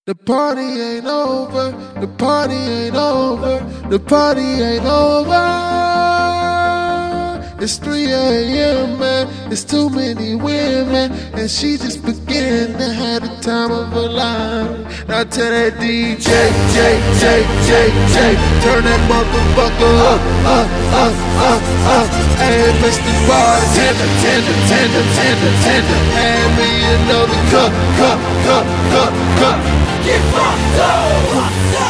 The party ain't over, the party ain't over, the party ain't over. It's 3 a.m., man, it's too many women, and she just beginning to have the time of her life. Now tell that DJ, turn that motherfucker up. Hey, Mr. Bartender, tender, hand me another cup. Get fucked up.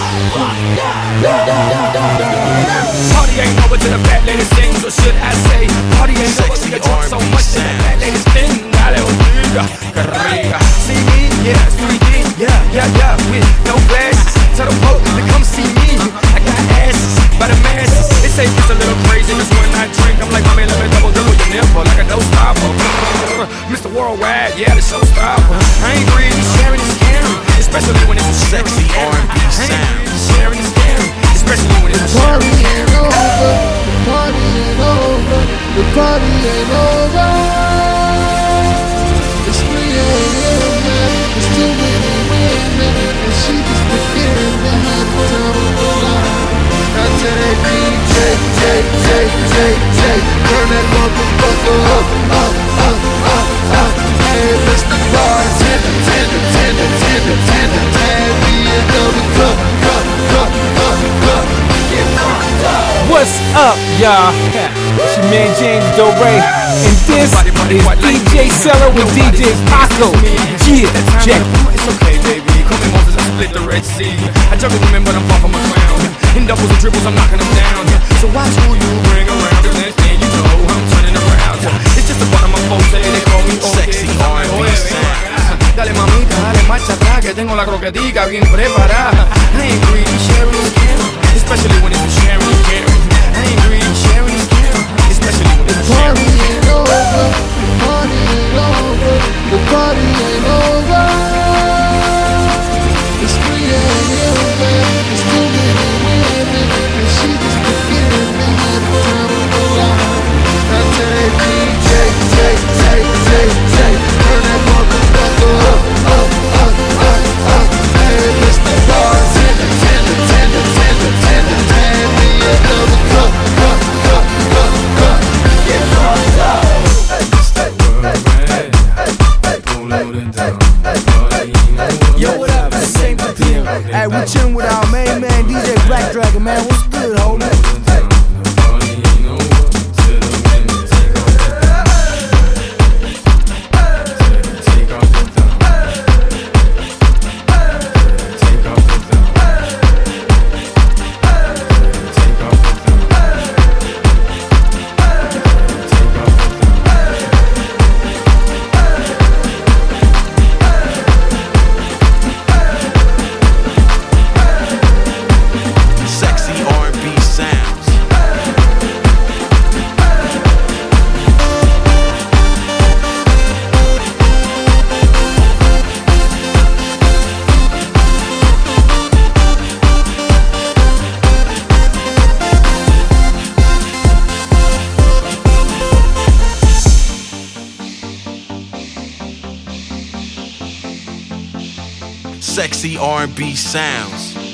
Party ain't over till the fat lady sings, or should I say, party ain't over till you drunk so much till the fat lady sing. Dale, olvida, que rica. See me, yeah, 3D, yeah, with no glasses. Tell the folk to come see me. I got asses by the masses. They say it's a little crazy, cause when I drink, I'm like, my man, let me double your nipple like a no-stopper. Mr. Worldwide, yeah, the showstopper. I ain't greedy, sharing is scary, especially when it's sexy R&B sound. Sharing is scary, especially when it's the party ain't over, the party ain't over, the party ain't over. It's 3 a.m., man, it's too many women, and she just beginning to have the time of her life. Now tell that DJ, turn that motherfucker up. Hey, Mr. Bartender, tender, hand me another cup. What's up, y'all? It's your man James Doré, and this is DJ Seller with DJ Paco. Yeah, check. It's okay, baby. Call me Moses, I split the Red Sea. I juggle women, but I'm far from a clown. In doubles and triples, I'm knocking them down. So watch who you bring around. The next thing you know, I'm turning around. It's just the bottom of my phone, they call me sexy R&B sound. Dale mamita, dale marcha atrás, que tengo la croquetica bien preparada. I ain't greedy, sharing is caring, especially when it's sharing and caring. I ain't greedy, sharing is caring, especially when it's sharing. The party ain't over, the party ain't over, the party ain't over. It's 3 a.m., man, it's too many women, and she just beginning to have the time of her life. Now tell that DJ, turn that motherfucker up. Hey, Mr. Bartender, tender, hand me another cup. Get fucked up. Yo, what up? It's Saint Papier. Hey, we chillin' with our main man, DJ Black Dragon, man. What's good, homie? Sexy R&B sounds.